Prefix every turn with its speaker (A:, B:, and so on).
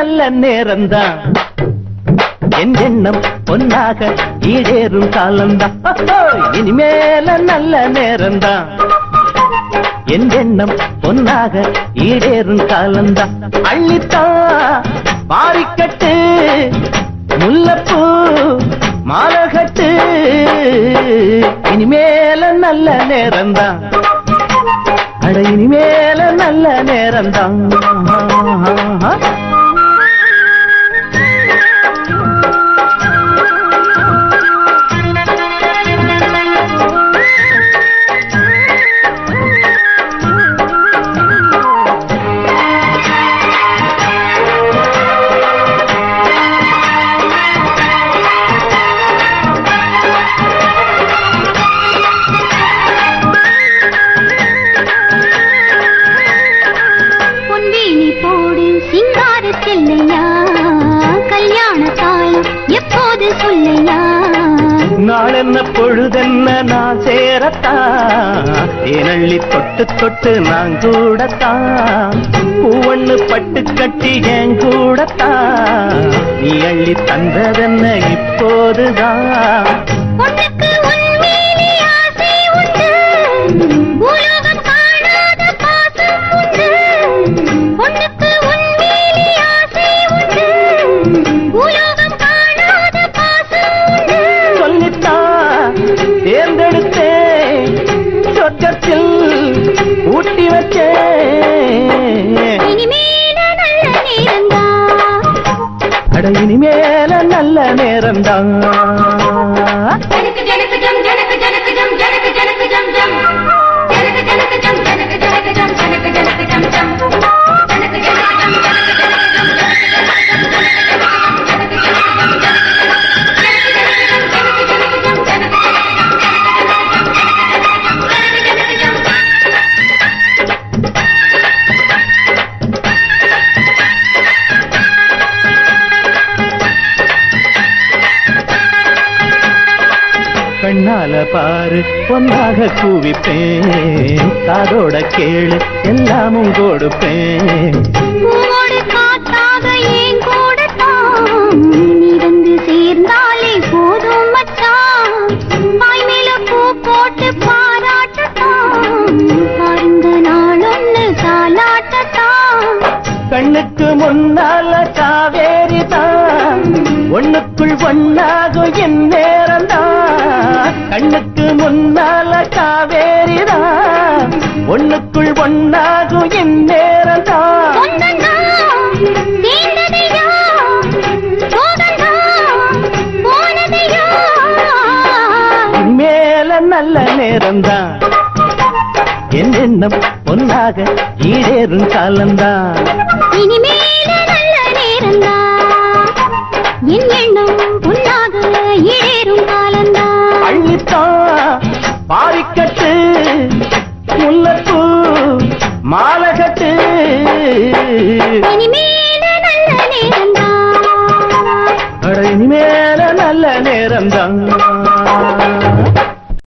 A: நல்ல நேரம்தான் என் எண்ணம் பொன்னாக ஈடேறும் காலம்தான் இனிமேல நல்ல நேரம்தான் என் எண்ணம் பொன்னாக ஈடேறும் காலம்தான் அள்ளித்தான் பாரிக்கட்டு முல்லப்பூ மாலகட்டு இனிமேல நல்ல நேரம்தான் அட இனிமேல நல்ல நேரம்தான் நாளென்ன பொழுதென்ன நான் சேரத்தான் ஏனள்ளி தொட்டு தொட்டு நான் கூடத்தான் பூவண்ணு பட்டு கட்டி என் கூடத்தான் நீ அள்ளி தந்ததென்ன இப்போதுதான் தேர்ந்தெடுத்தேன் சொர்க்கத்தில் ஊட்டி வச்சேன் அட இனிமேல நல்ல நேரம்தான் கண்ணால பாரு பொன்னாக கூவிப்பேன் காதோட கேளு எல்லாமும் கொடுப்பேன்
B: காத்தாக ஏன் கூடத்தான் நீ வந்து சேர்ந்தாலே போதும் மச்சான் வாய் மேல பூ போட்டு பாராட்டத்தான் பாருங்க நாளொன்னு தாலாட்டத்தான்
A: கண்ணுக்கு முன்னால காவேரிதான் ஒண்ணுக்குள் ஒன்னாகும் என் நேரம்தான் கண்ணுக்கு முன்னால காவேரிதான் ஒண்ணுக்குள் ஒன்னாகும் என் நேரம்தான் மேல நல்ல நேரம்தான் என் எண்ணம் பொன்னாக ஈடேறும் காலம்தான்
B: இனிமேல நல்ல நேரம்தான் என் எண்ணம் பொன்னாக ஈடேறும் காலம்தான்
A: அள்ளித்தான் பாரிக்கட்டு முல்லப்பூ மாலகட்டு
B: இனிமேல நல்ல நேரம்தான்
A: அட இனிமேல நல்ல நேரம்தான்